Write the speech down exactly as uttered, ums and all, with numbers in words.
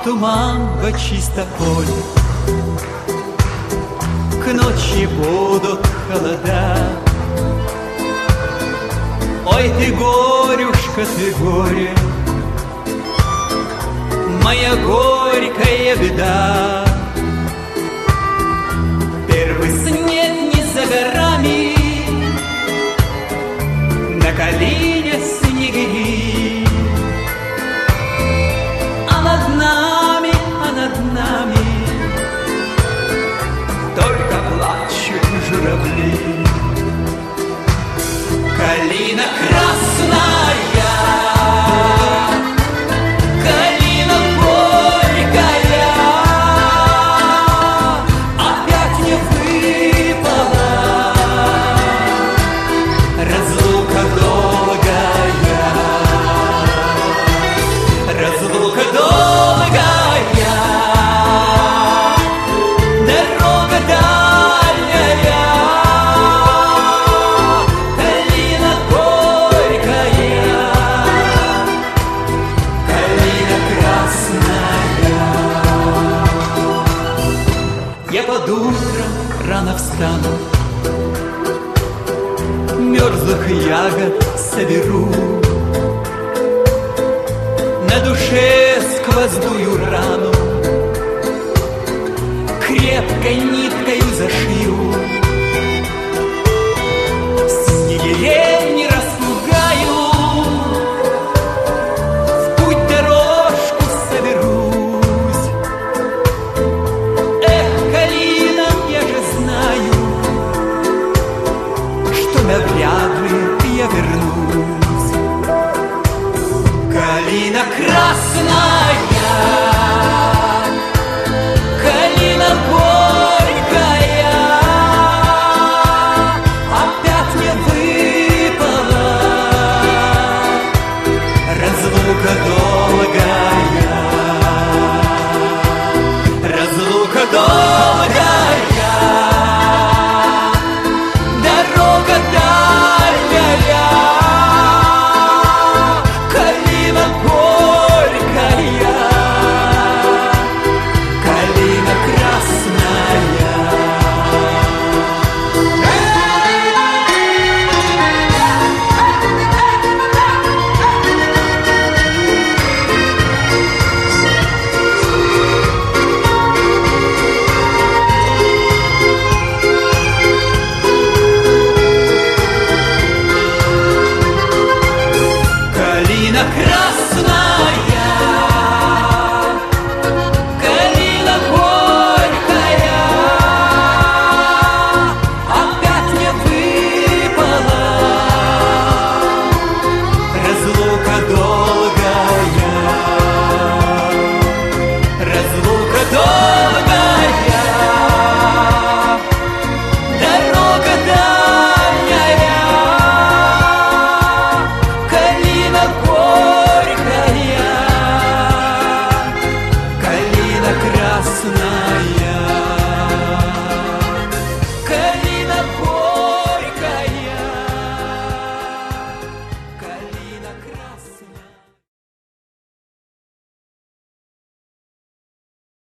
туман во чисто поле, к ночи будут холода. Ой, ты горюшка, ты горе, моя горькая беда. Первый снег не за горами, на колине снегири, а над нами, а над нами только плачут журавли. Калина красная, калина горькая, опять не выпала разлука долгая, разлука долгая, дорога дальняя. Калина горькая, калина красная. Я под утром рано встану, мерзлых ягод соберу, на душе сквозную рану крепкой ниткою зашью. Снегирей не распугаю, в путь дорожку соберусь. Эх, калина, я же знаю, что навряд ли я вернусь. Калина красная, калина горькая, опять не выпала разлука долгая, разлука долгая, дорога дальняя. Калина горькая, калина красная. Калина красная, калина горькая, опять не выпала разлука долгая, разлука долгая, дорога дальняя. Калина горькая, калина красная.